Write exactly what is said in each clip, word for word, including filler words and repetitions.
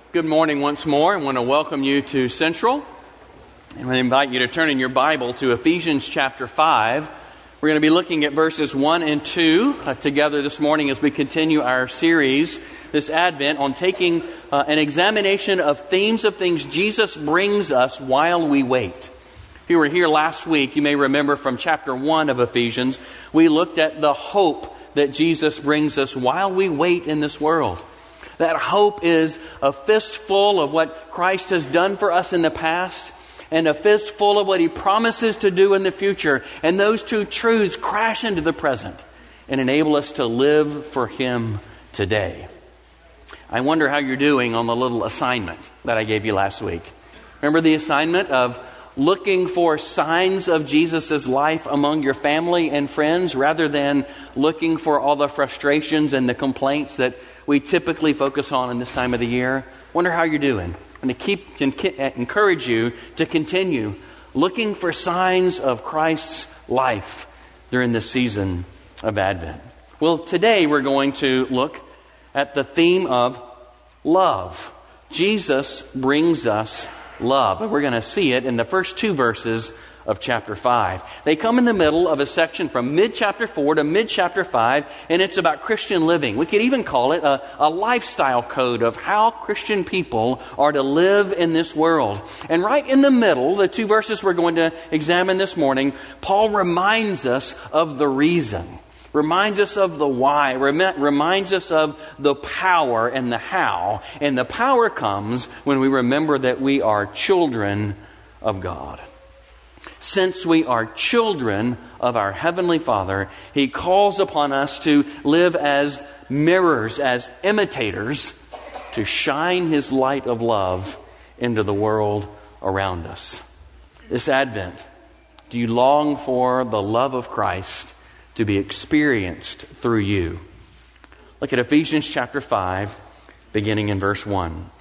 Good morning once more. I want to welcome you to Central. And I invite you to turn in your Bible to Ephesians chapter five. We're going to be looking at verses one and two uh, together this morning as we continue our series this Advent on taking uh, an examination of themes of things Jesus brings us while we wait. If you were here last week, you may remember from chapter one of Ephesians, we looked at the hope that Jesus brings us while we wait in this world. That hope is a fistful of what Christ has done for us in the past and a fistful of what He promises to do in the future. And those two truths crash into the present and enable us to live for Him today. I wonder how you're doing on the little assignment that I gave you last week. Remember the assignment of looking for signs of Jesus' life among your family and friends rather than looking for all the frustrations and the complaints that we typically focus on in this time of the year? Wonder how you're doing. And to keep can encourage you to continue looking for signs of Christ's life during this season of Advent. Well, today we're going to look at the theme of love. Jesus brings us love. And we're going to see it in the first two verses of chapter five. They come in the middle of a section from mid-chapter four to mid-chapter five, and it's about Christian living. We could even call it a, a lifestyle code of how Christian people are to live in this world. And right in the middle, the two verses we're going to examine this morning, Paul reminds us of the reason, reminds us of the why, rem- reminds us of the power and the how. And the power comes when we remember that we are children of God. Since we are children of our Heavenly Father, He calls upon us to live as mirrors, as imitators, to shine His light of love into the world around us. This Advent, do you long for the love of Christ to be experienced through you? Look at Ephesians chapter five, beginning in verse one.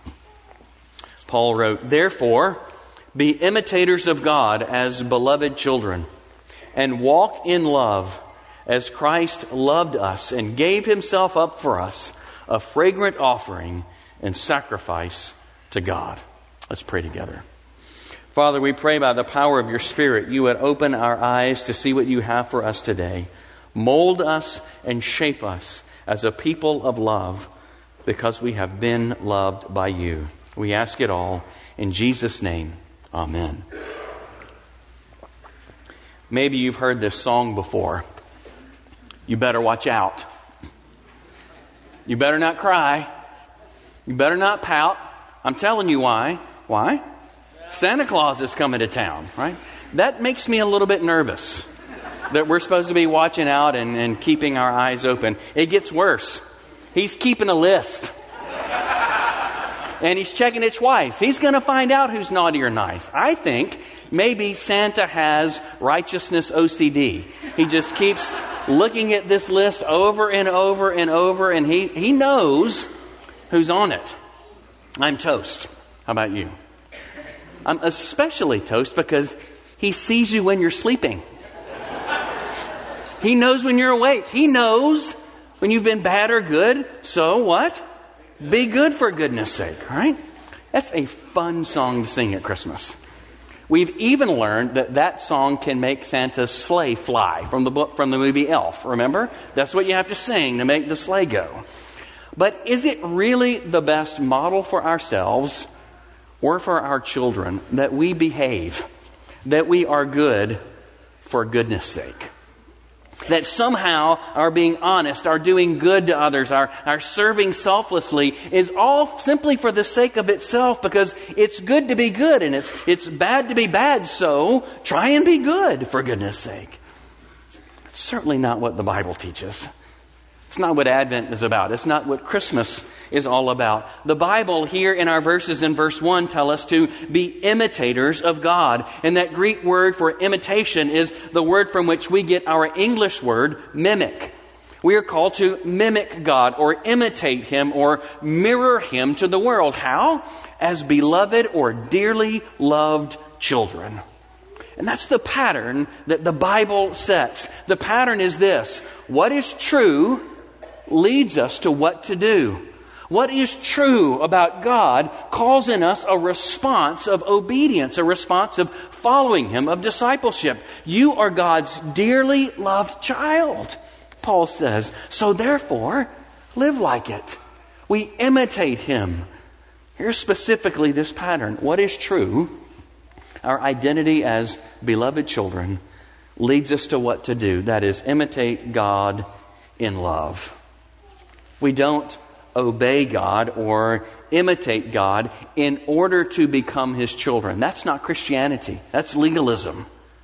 Paul wrote, "Therefore, be imitators of God as beloved children, and walk in love as Christ loved us and gave Himself up for us, a fragrant offering and sacrifice to God." Let's pray together. Father, we pray by the power of Your Spirit, You would open our eyes to see what You have for us today. Mold us and shape us as a people of love because we have been loved by You. We ask it all in Jesus' name. Amen. Maybe you've heard this song before. You better watch out. You better not cry. You better not pout. I'm telling you why. Why? Santa Claus is coming to town, right? That makes me a little bit nervous that we're supposed to be watching out and, and keeping our eyes open. It gets worse. He's keeping a list. And he's checking it twice. He's going to find out who's naughty or nice. I think maybe Santa has righteousness O C D. He just keeps looking at this list over and over and over, and he, he knows who's on it. I'm toast. How about you? I'm especially toast because he sees you when you're sleeping. He knows when you're awake. He knows when you've been bad or good. So what? Be good for goodness sake, right? That's a fun song to sing at Christmas. We've even learned that that song can make Santa's sleigh fly from the book, from the movie Elf. Remember? That's what you have to sing to make the sleigh go. But is it really the best model for ourselves or for our children that we behave, that we are good for goodness sake? That somehow our being honest, our doing good to others, our, our serving selflessly is all simply for the sake of itself because it's good to be good and it's it's bad to be bad, so try and be good for goodness sake. It's certainly not what the Bible teaches. It's not what Advent is about. It's not what Christmas is all about. The Bible here in our verses in verse one tell us to be imitators of God. And that Greek word for imitation is the word from which we get our English word mimic. We are called to mimic God or imitate Him or mirror Him to the world. How? As beloved or dearly loved children. And that's the pattern that the Bible sets. The pattern is this: what is true leads us to what to do. What is true about God calls in us a response of obedience, a response of following Him, of discipleship. You are God's dearly loved child, Paul says. So therefore, live like it. We imitate Him. Here's specifically this pattern. What is true? Our identity as beloved children leads us to what to do. That is, imitate God in love. We don't obey God or imitate God in order to become His children. That's not Christianity. That's legalism.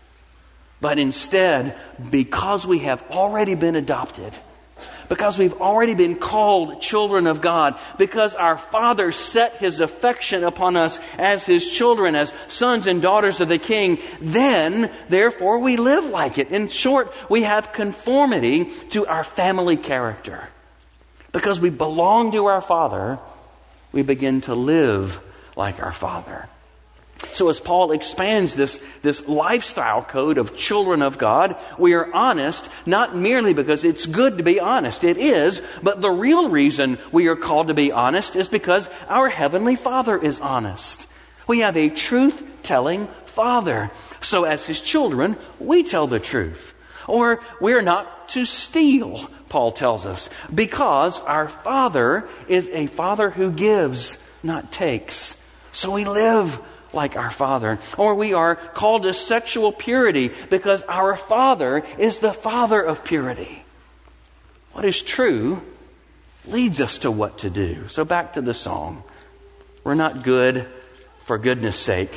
But instead, because we have already been adopted, because we've already been called children of God, because our Father set His affection upon us as His children, as sons and daughters of the King, then, therefore, we live like it. In short, we have conformity to our family character. Because we belong to our Father, we begin to live like our Father. So as Paul expands this, this lifestyle code of children of God, we are honest, not merely because it's good to be honest. It is, but the real reason we are called to be honest is because our Heavenly Father is honest. We have a truth-telling Father. So as His children, we tell the truth. Or we're not to steal, Paul tells us, because our Father is a Father who gives, not takes. So we live like our Father. Or we are called to sexual purity because our Father is the Father of purity. What is true leads us to what to do. So back to the song. We're not good for goodness sake,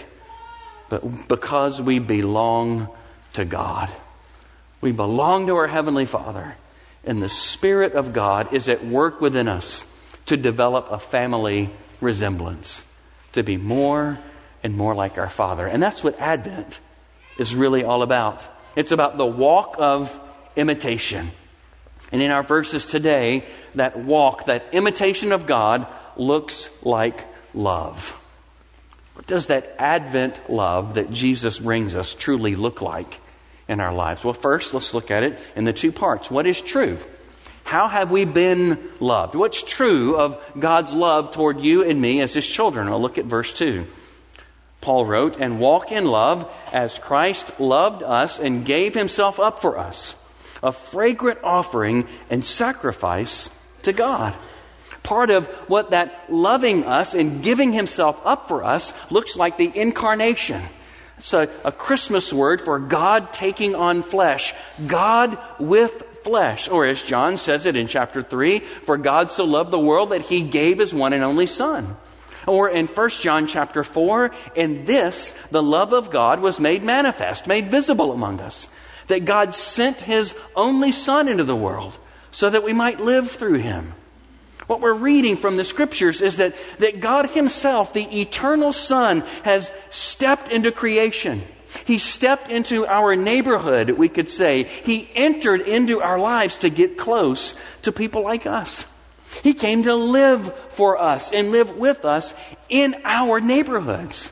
but because we belong to God. We belong to our Heavenly Father, and the Spirit of God is at work within us to develop a family resemblance, to be more and more like our Father. And that's what Advent is really all about. It's about the walk of imitation. And in our verses today, that walk, that imitation of God, looks like love. What does that Advent love that Jesus brings us truly look like in our lives? Well, first, let's look at it in the two parts. What is true? How have we been loved? What's true of God's love toward you and me as His children? Well, look at verse two. Paul wrote, "And walk in love as Christ loved us and gave Himself up for us, a fragrant offering and sacrifice to God." Part of what that loving us and giving Himself up for us looks like the incarnation. It's a, a Christmas word for God taking on flesh. God with flesh. Or as John says it in chapter three, "For God so loved the world that He gave His one and only Son." Or in First John chapter four, "In this the love of God was made manifest," made visible among us, that God sent His only Son into the world so that we might live through Him. What we're reading from the Scriptures is that, that God Himself, the eternal Son, has stepped into creation. He stepped into our neighborhood, we could say. He entered into our lives to get close to people like us. He came to live for us and live with us in our neighborhoods.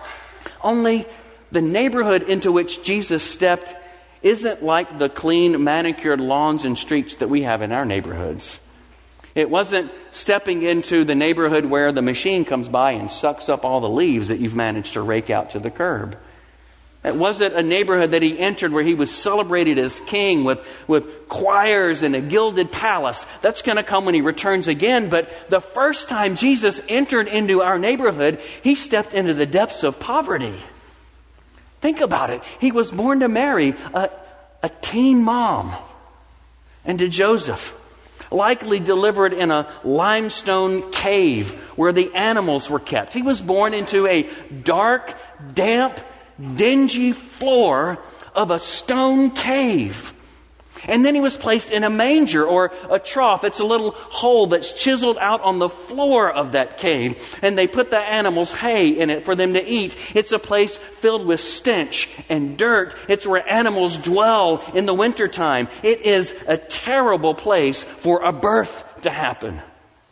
Only the neighborhood into which Jesus stepped isn't like the clean, manicured lawns and streets that we have in our neighborhoods. It wasn't stepping into the neighborhood where the machine comes by and sucks up all the leaves that you've managed to rake out to the curb. It wasn't a neighborhood that He entered where He was celebrated as king with, with choirs and a gilded palace. That's going to come when He returns again. But the first time Jesus entered into our neighborhood, He stepped into the depths of poverty. Think about it. He was born to Mary, a, a teen mom, and to Joseph, likely delivered in a limestone cave where the animals were kept. He was born into a dark, damp, dingy floor of a stone cave. And then He was placed in a manger or a trough. It's a little hole that's chiseled out on the floor of that cave. And they put the animals' hay in it for them to eat. It's a place filled with stench and dirt. It's where animals dwell in the wintertime. It is a terrible place for a birth to happen.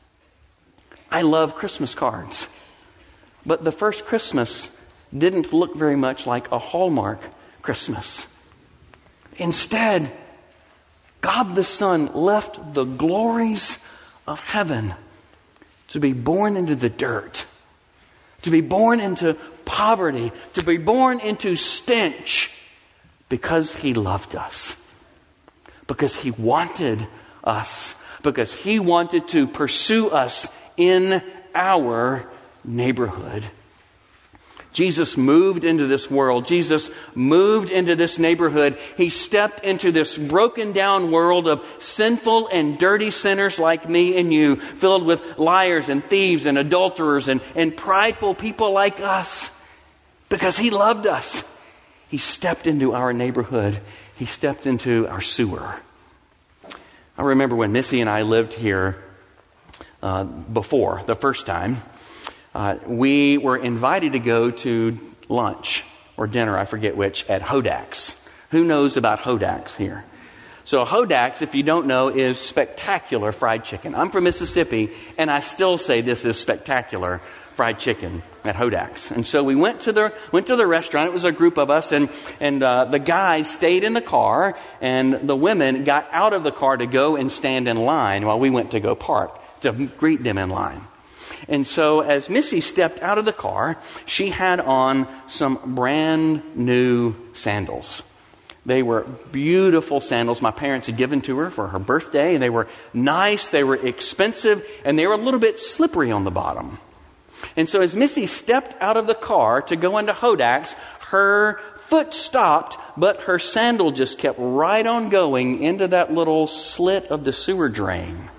I love Christmas cards. But the first Christmas didn't look very much like a Hallmark Christmas. Instead, God the Son left the glories of heaven to be born into the dirt, to be born into poverty, to be born into stench, because He loved us, because He wanted us, because He wanted to pursue us in our neighborhood. Jesus moved into this world. Jesus moved into this neighborhood. He stepped into this broken down world of sinful and dirty sinners like me and you, filled with liars and thieves and adulterers and, and prideful people like us. Because He loved us, He stepped into our neighborhood. He stepped into our sewer. I remember when Missy and I lived here uh, before, the first time. Uh, we were invited to go to lunch or dinner, I forget which, at Hodak's. Who knows about Hodak's here? So Hodak's, if you don't know, is spectacular fried chicken. I'm from Mississippi, and I still say this is spectacular fried chicken at Hodak's. And so we went to the went to the restaurant. It was a group of us, and and uh, the guys stayed in the car, and the women got out of the car to go and stand in line while we went to go park to greet them in line. And so as Missy stepped out of the car, she had on some brand new sandals. They were beautiful sandals my parents had given to her for her birthday. And they were nice, they were expensive, and they were a little bit slippery on the bottom. And so as Missy stepped out of the car to go into Hodak's, her foot stopped, but her sandal just kept right on going into that little slit of the sewer drain.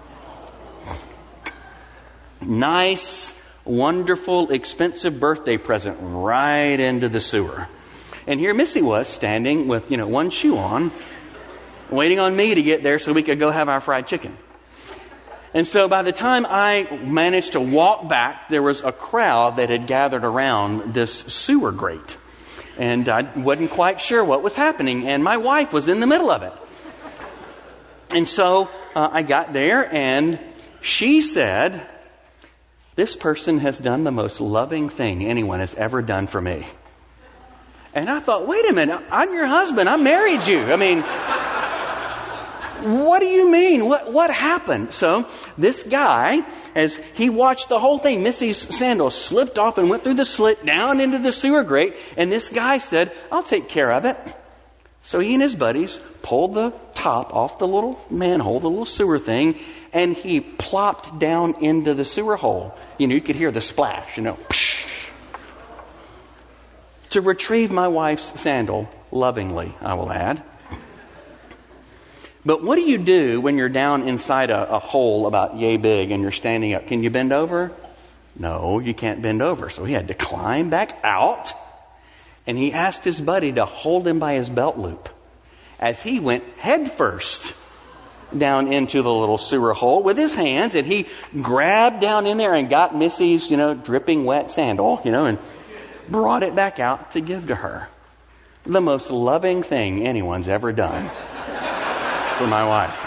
Nice, wonderful, expensive birthday present right into the sewer. And here Missy was standing with, you know, one shoe on, waiting on me to get there so we could go have our fried chicken. And so by the time I managed to walk back, there was a crowd that had gathered around this sewer grate. And I wasn't quite sure what was happening. And my wife was in the middle of it. And so uh, I got there, and she said, "This person has done the most loving thing anyone has ever done for me." And I thought, wait a minute, I'm your husband. I married you. I mean, what do you mean? What what happened? So this guy, as he watched the whole thing, Missy's sandal slipped off and went through the slit down into the sewer grate. And this guy said, "I'll take care of it." So he and his buddies pulled the top off the little manhole, the little sewer thing, and he plopped down into the sewer hole. You know, you could hear the splash, you know, psh, to retrieve my wife's sandal, lovingly, I will add. But what do you do when you're down inside a, a hole about yay big and you're standing up? Can you bend over? No, you can't bend over. So he had to climb back out, and he asked his buddy to hold him by his belt loop as he went head first down into the little sewer hole with his hands, and he grabbed down in there and got Missy's, you know, dripping wet sandal, you know, and brought it back out to give to her. The most loving thing anyone's ever done for my wife.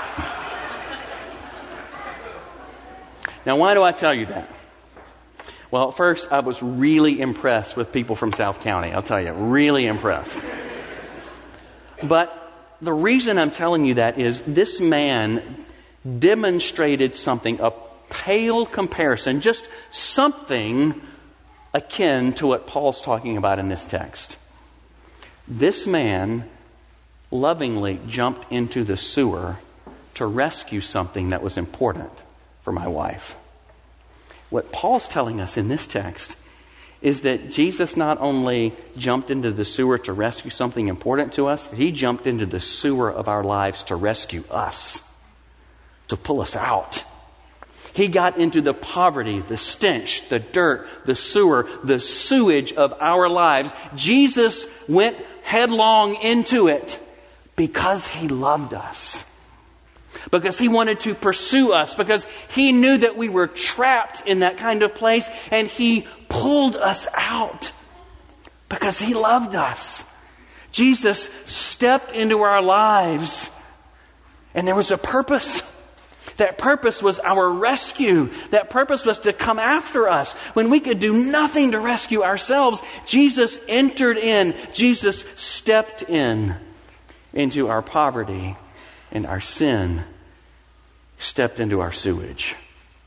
Now, why do I tell you that? Well, first, I was really impressed with people from South County. I'll tell you, really impressed. But the reason I'm telling you that is this man demonstrated something, a pale comparison, just something akin to what Paul's talking about in this text. This man lovingly jumped into the sewer to rescue something that was important for my wife. What Paul's telling us in this text is that Jesus not only jumped into the sewer to rescue something important to us, he jumped into the sewer of our lives to rescue us, to pull us out. He got into the poverty, the stench, the dirt, the sewer, the sewage of our lives. Jesus went headlong into it because he loved us. Because he wanted to pursue us. Because he knew that we were trapped in that kind of place. And he pulled us out. Because he loved us. Jesus stepped into our lives. And there was a purpose. That purpose was our rescue. That purpose was to come after us. When we could do nothing to rescue ourselves, Jesus entered in. Jesus stepped in into our poverty and our sin. Stepped into our sewage.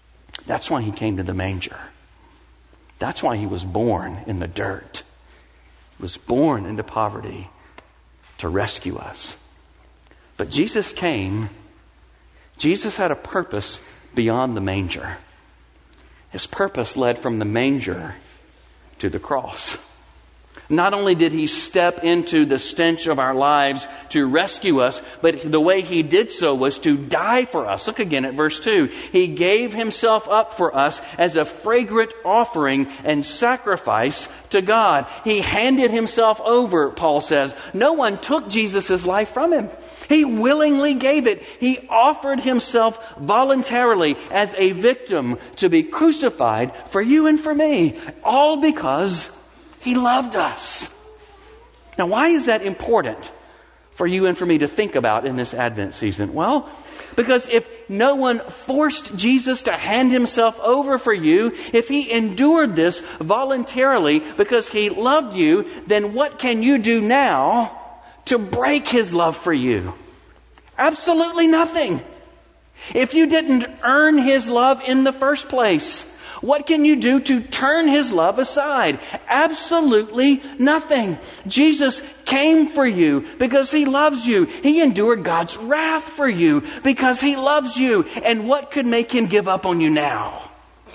That's why he came to the manger. That's why he was born in the dirt. He was born into poverty to rescue us. But Jesus came, Jesus had a purpose beyond the manger. His purpose led from the manger to the cross. Not only did he step into the stench of our lives to rescue us, but the way he did so was to die for us. Look again at verse two. He gave himself up for us as a fragrant offering and sacrifice to God. He handed himself over, Paul says. No one took Jesus' life from him. He willingly gave it. He offered himself voluntarily as a victim to be crucified for you and for me. All because he loved us. Now, why is that important for you and for me to think about in this Advent season? Well, because if no one forced Jesus to hand himself over for you, if he endured this voluntarily because he loved you, then what can you do now to break his love for you? Absolutely nothing. If you didn't earn his love in the first place, what can you do to turn his love aside? Absolutely nothing. Jesus came for you because he loves you. He endured God's wrath for you because he loves you. And what could make him give up on you now?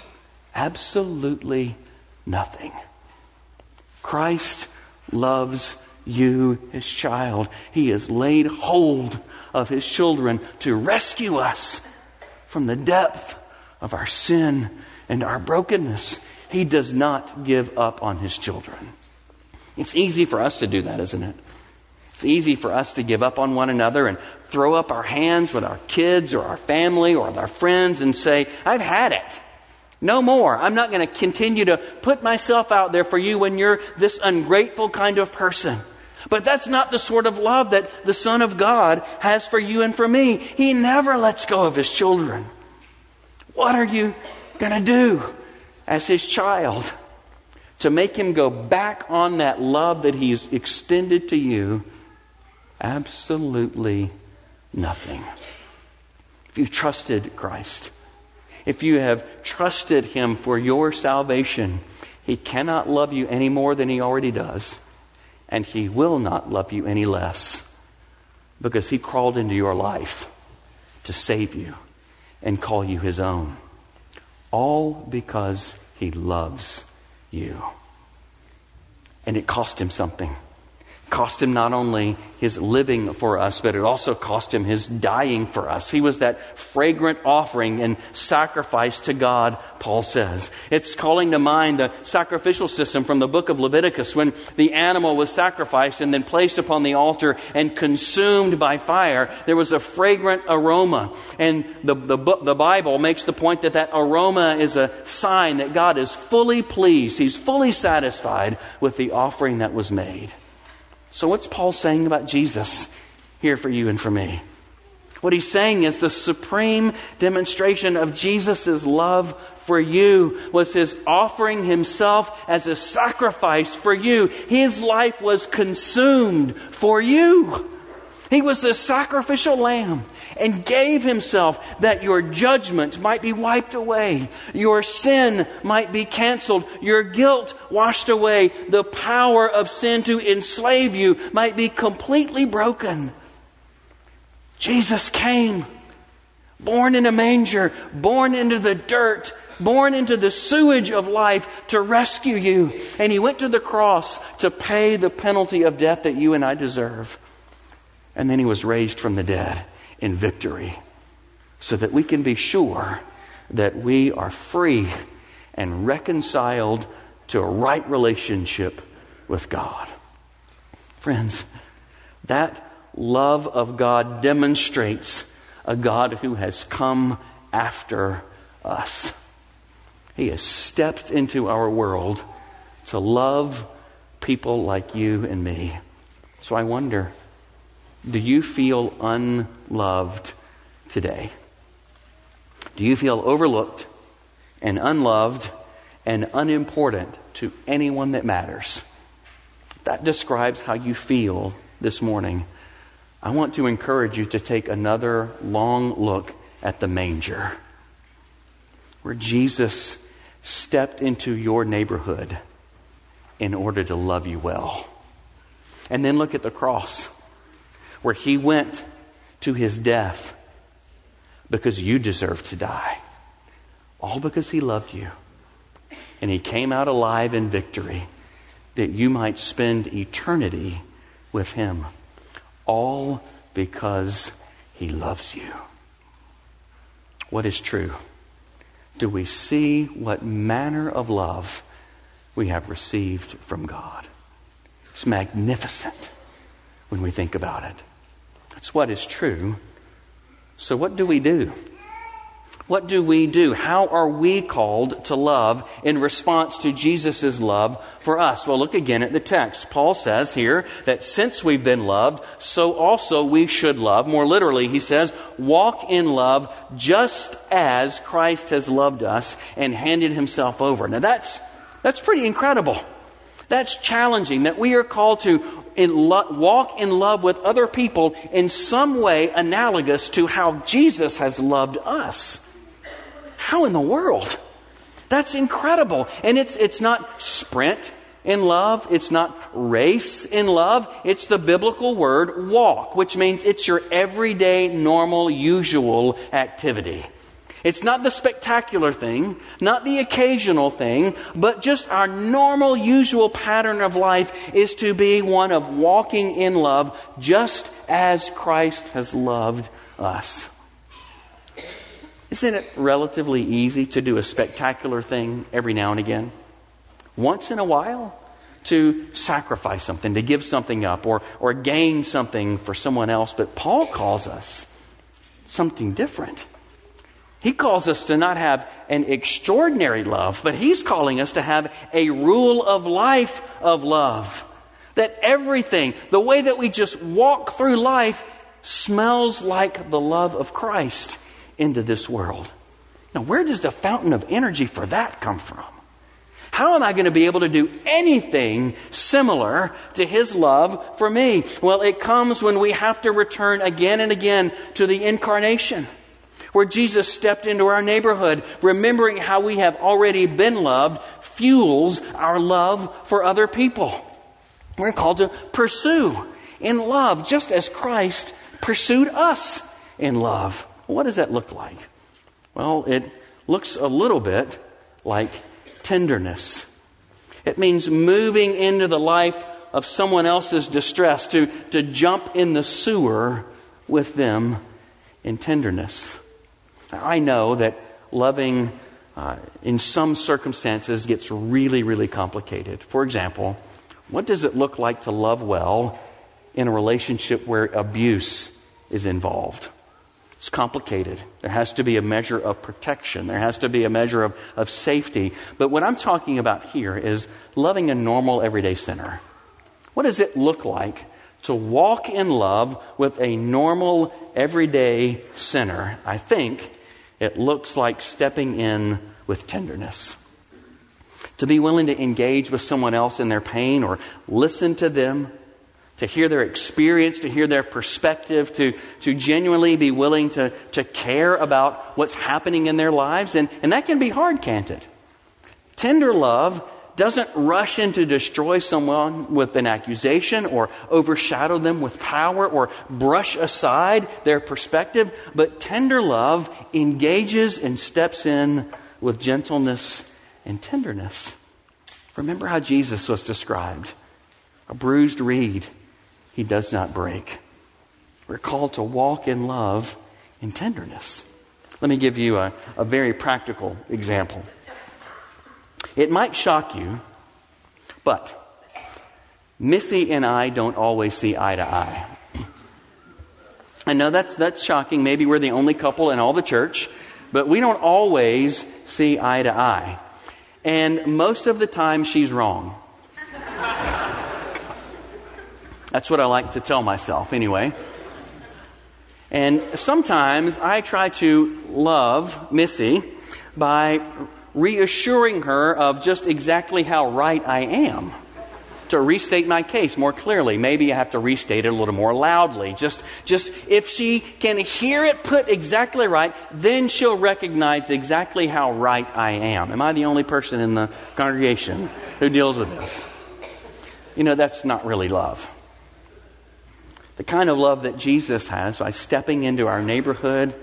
Absolutely nothing. Christ loves you, his child. He has laid hold of his children to rescue us from the depth of our sin and our brokenness. He does not give up on his children. It's easy for us to do that, isn't it? It's easy for us to give up on one another and throw up our hands with our kids or our family or with our friends and say, I've had it. No more. I'm not going to continue to put myself out there for you when you're this ungrateful kind of person. But that's not the sort of love that the Son of God has for you and for me. He never lets go of his children. What are you going to do as his child to make him go back on that love that he's extended to you? Absolutely nothing. If you've trusted Christ, if you have trusted him for your salvation, he cannot love you any more than he already does. And he will not love you any less, because he crawled into your life to save you and call you his own. All because he loves you. And it cost him something. It cost him not only his living for us, but it also cost him his dying for us. He was that fragrant offering and sacrifice to God, Paul says. It's calling to mind the sacrificial system from the book of Leviticus, when the animal was sacrificed and then placed upon the altar and consumed by fire. There was a fragrant aroma. And the, the, the Bible makes the point that that aroma is a sign that God is fully pleased. He's fully satisfied with the offering that was made. So what's Paul saying about Jesus here for you and for me? What he's saying is the supreme demonstration of Jesus' love for you was his offering himself as a sacrifice for you. His life was consumed for you. He was the sacrificial lamb and gave himself that your judgment might be wiped away, your sin might be canceled, your guilt washed away, the power of sin to enslave you might be completely broken. Jesus came, born in a manger, born into the dirt, born into the sewage of life to rescue you. And he went to the cross to pay the penalty of death that you and I deserve. And then he was raised from the dead in victory, so that we can be sure that we are free and reconciled to a right relationship with God. Friends, that love of God demonstrates a God who has come after us. He has stepped into our world to love people like you and me. So I wonder, do you feel unloved today? Do you feel overlooked and unloved and unimportant to anyone that matters? That describes how you feel this morning. I want to encourage you to take another long look at the manger. where Jesus stepped into your neighborhood in order to love you well. And then look at the cross, where he went to his death because you deserved to die. All because he loved you. And he came out alive in victory that you might spend eternity with him. All because he loves you. What is true? Do we see what manner of love we have received from God? It's magnificent when we think about it. That's what is true. So what do we do? What do we do? How are we called to love in response to Jesus' love for us? Well, look again at the text. Paul says here that since we've been loved, so also we should love. More literally, he says, walk in love just as Christ has loved us and handed himself over. Now that's, that's pretty incredible. That's challenging, that we are called to in lo- walk in love with other people in some way analogous to how Jesus has loved us. How in the world? That's incredible. And it's it's not sprint in love. It's not race in love. It's the biblical word walk, which means it's your everyday, normal, usual activity. It's not the spectacular thing, not the occasional thing, but just our normal, usual pattern of life is to be one of walking in love just as Christ has loved us. Isn't it relatively easy to do a spectacular thing every now and again? Once in a while, to sacrifice something, to give something up, or, or gain something for someone else. But Paul calls us something different. He calls us to not have an extraordinary love, but he's calling us to have a rule of life of love. That everything, the way that we just walk through life, smells like the love of Christ into this world. Now, where does the fountain of energy for that come from? How am I going to be able to do anything similar to his love for me? Well, it comes when we have to return again and again to the incarnation, where Jesus stepped into our neighborhood. Remembering how we have already been loved fuels our love for other people. We're called to pursue in love, just as Christ pursued us in love. What does that look like? Well, it looks a little bit like tenderness. It means moving into the life of someone else's distress, to, to jump in the sewer with them in tenderness. Now, I know that loving uh, in some circumstances gets really, really complicated. For example, what does it look like to love well in a relationship where abuse is involved? It's complicated. There has to be a measure of protection. There has to be a measure of, of safety. But what I'm talking about here is loving a normal, everyday sinner. What does it look like to walk in love with a normal, everyday sinner? I think it looks like stepping in with tenderness. To be willing to engage with someone else in their pain, or listen to them, to hear their experience, to hear their perspective, to, to genuinely be willing to, to care about what's happening in their lives. And, and that can be hard, can't it? Tender love doesn't rush in to destroy someone with an accusation, or overshadow them with power, or brush aside their perspective. But tender love engages and steps in with gentleness and tenderness. Remember how Jesus was described. A bruised reed he does not break. We're called to walk in love in tenderness. Let me give you a, a very practical example. It might shock you, but Missy and I don't always see eye to eye. I know that's that's shocking. Maybe we're the only couple in all the church, but we don't always see eye to eye. And most of the time she's wrong. That's what I like to tell myself anyway. And sometimes I try to love Missy by reassuring her of just exactly how right I am. to restate my case more clearly. Maybe I have to restate it a little more loudly. Just, just if she can hear it put exactly right, then she'll recognize exactly how right I am. Am I the only person in the congregation who deals with this? You know, that's not really love. The kind of love that Jesus has by stepping into our neighborhood,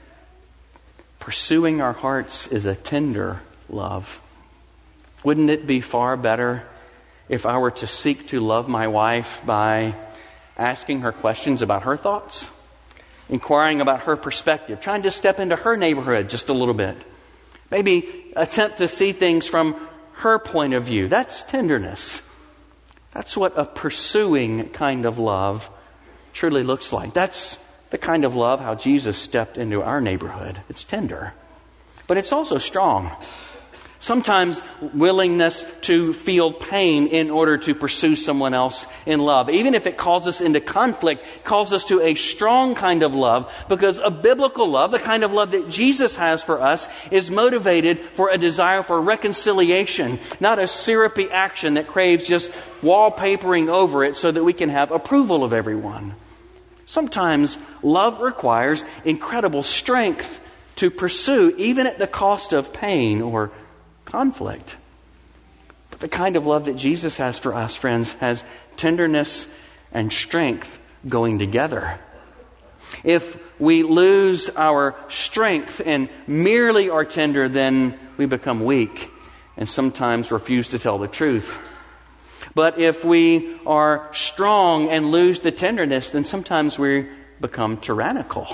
pursuing our hearts, is a tender love. Wouldn't it be far better if I were to seek to love my wife by asking her questions about her thoughts, inquiring about her perspective, trying to step into her neighborhood just a little bit, maybe attempt to see things from her point of view? That's tenderness. That's what a pursuing kind of love truly looks like. That's the kind of love how Jesus stepped into our neighborhood. It's tender, but it's also strong. Sometimes willingness to feel pain in order to pursue someone else in love, even if it calls us into conflict, calls us to a strong kind of love, because a biblical love, the kind of love that Jesus has for us, is motivated for a desire for reconciliation, not a syrupy action that craves just wallpapering over it so that we can have approval of everyone. Sometimes love requires incredible strength to pursue, even at the cost of pain or conflict. But the kind of love that Jesus has for us, friends, has tenderness and strength going together. If we lose our strength and merely are tender, then we become weak and sometimes refuse to tell the truth. But if we are strong and lose the tenderness, then sometimes we become tyrannical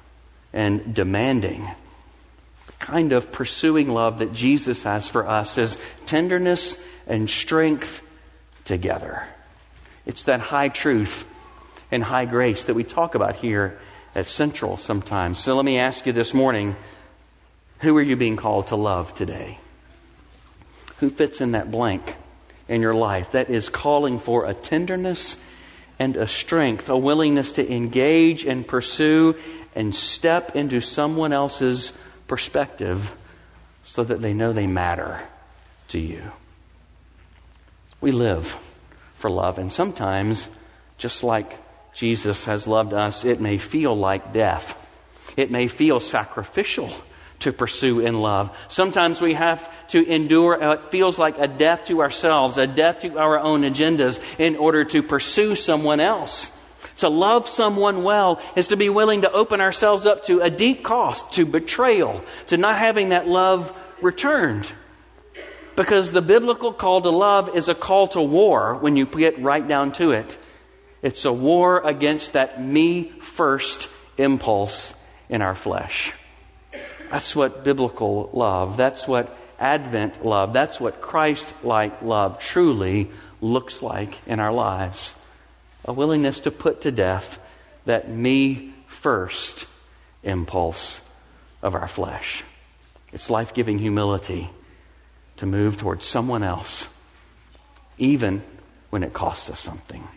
and demanding. The kind of pursuing love that Jesus has for us is tenderness and strength together. It's that high truth and high grace that we talk about here at Central sometimes. So let me ask you this morning, who are you being called to love today? Who fits in that blank in your life that is calling for a tenderness and a strength, a willingness to engage and pursue and step into someone else's perspective so that they know they matter to you? We live for love, and sometimes, just like Jesus has loved us, it may feel like death. It may feel sacrificial to pursue in love. Sometimes we have to endure what feels like a death to ourselves, a death to our own agendas in order to pursue someone else. To love someone well is to be willing to open ourselves up to a deep cost, to betrayal, to not having that love returned. Because the biblical call to love is a call to war when you get right down to it. It's a war against that me first impulse in our flesh. That's what biblical love, that's what Advent love, that's what Christ-like love truly looks like in our lives. A willingness to put to death that me first impulse of our flesh. It's life-giving humility to move towards someone else, even when it costs us something.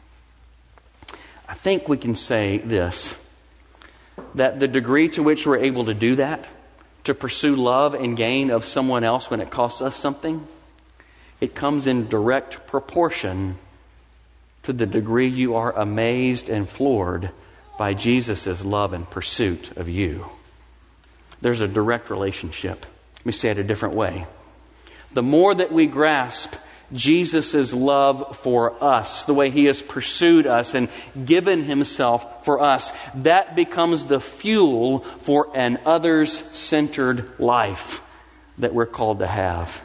I think we can say this, that the degree to which we're able to do that, to pursue love and gain of someone else when it costs us something, it comes in direct proportion to the degree you are amazed and floored by Jesus' love and pursuit of you. There's a direct relationship. Let me say it a different way. The more that we grasp Jesus' love for us, the way He has pursued us and given Himself for us, that becomes the fuel for an others-centered life that we're called to have.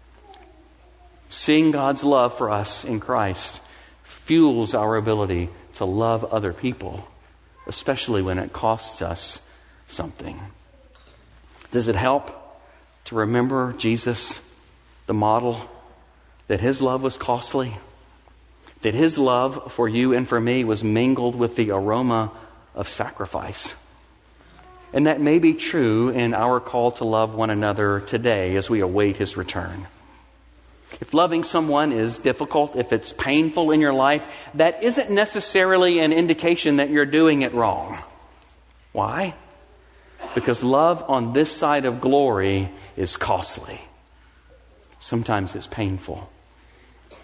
Seeing God's love for us in Christ fuels our ability to love other people, especially when it costs us something. Does it help to remember Jesus, the model, that His love was costly, that His love for you and for me was mingled with the aroma of sacrifice? And that may be true in our call to love one another today as we await His return. If loving someone is difficult, if it's painful in your life, that isn't necessarily an indication that you're doing it wrong. Why? Because love on this side of glory is costly. Sometimes it's painful.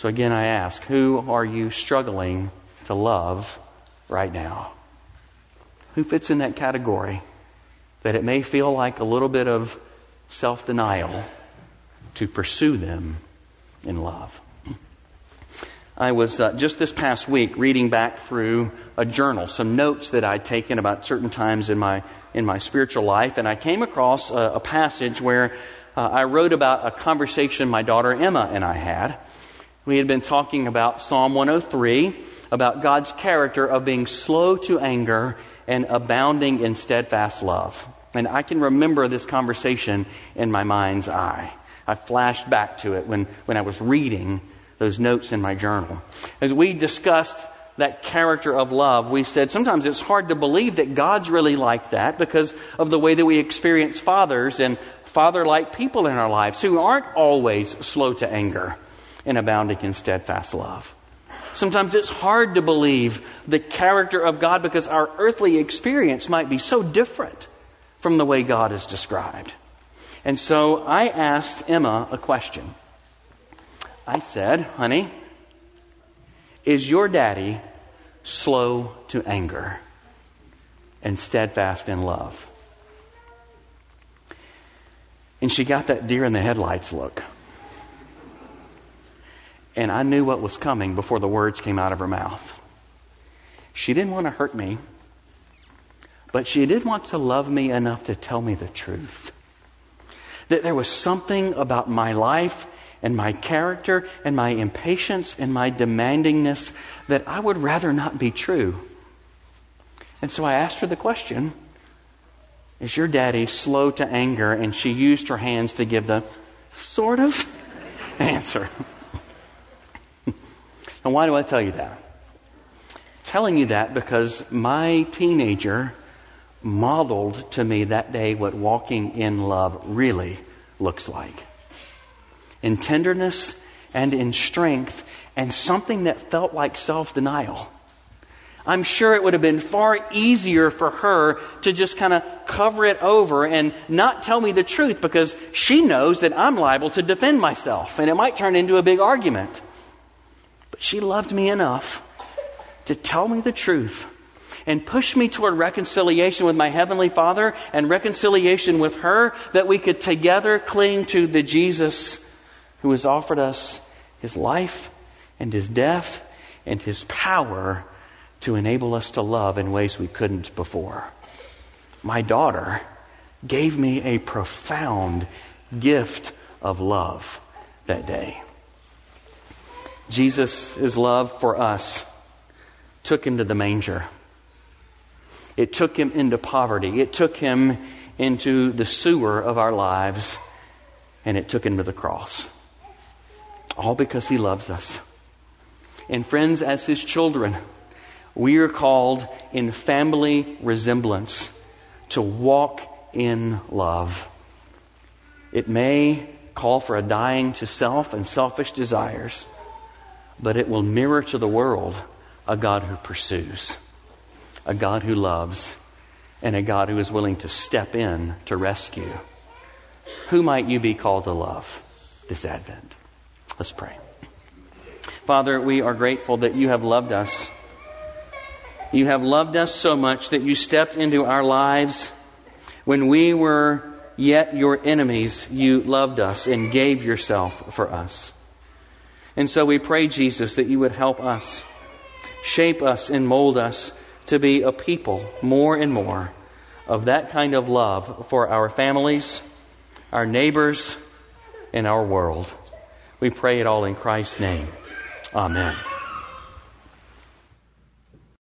So again, I ask, who are you struggling to love right now? Who fits in that category that it may feel like a little bit of self-denial to pursue them in love? I was uh, just this past week reading back through a journal, some notes that I'd taken about certain times in my in my spiritual life, and I came across a, a passage where uh, I wrote about a conversation my daughter Emma and I had. We had been talking about Psalm one oh three, about God's character of being slow to anger and abounding in steadfast love. And I can remember this conversation in my mind's eye. I flashed back to it when, when I was reading those notes in my journal. As we discussed that character of love, we said sometimes it's hard to believe that God's really like that because of the way that we experience fathers and father-like people in our lives who aren't always slow to anger and abounding in steadfast love. Sometimes it's hard to believe the character of God because our earthly experience might be so different from the way God is described. And so I asked Emma a question. I said, honey, is your daddy slow to anger and steadfast in love? And she got that deer in the headlights look. And I knew what was coming before the words came out of her mouth. She didn't want to hurt me, but she did want to love me enough to tell me the truth. That there was something about my life and my character and my impatience and my demandingness that I would rather not be true. And so I asked her the question, is your daddy slow to anger? And she used her hands to give the sort of answer. And why do I tell you that? I'm telling you that because my teenager modeled to me that day what walking in love really looks like. In tenderness and in strength and something that felt like self-denial. I'm sure it would have been far easier for her to just kind of cover it over and not tell me the truth because she knows that I'm liable to defend myself and it might turn into a big argument. But she loved me enough to tell me the truth and push me toward reconciliation with my Heavenly Father and reconciliation with her, that we could together cling to the Jesus who has offered us His life and His death and His power to enable us to love in ways we couldn't before. My daughter gave me a profound gift of love that day. Jesus' love for us took Him to the manger. It took Him into poverty. It took Him into the sewer of our lives. And it took Him to the cross. All because He loves us. And friends, as His children, we are called in family resemblance to walk in love. It may call for a dying to self and selfish desires, but it will mirror to the world a God who pursues, a God who loves, and a God who is willing to step in to rescue. Who might you be called to love this Advent? Let's pray. Father, we are grateful that You have loved us. You have loved us so much that You stepped into our lives when we were yet Your enemies. You loved us and gave Yourself for us. And so we pray, Jesus, that You would help us, shape us and mold us to be a people more and more of that kind of love for our families, our neighbors, and our world. We pray it all in Christ's name. Amen.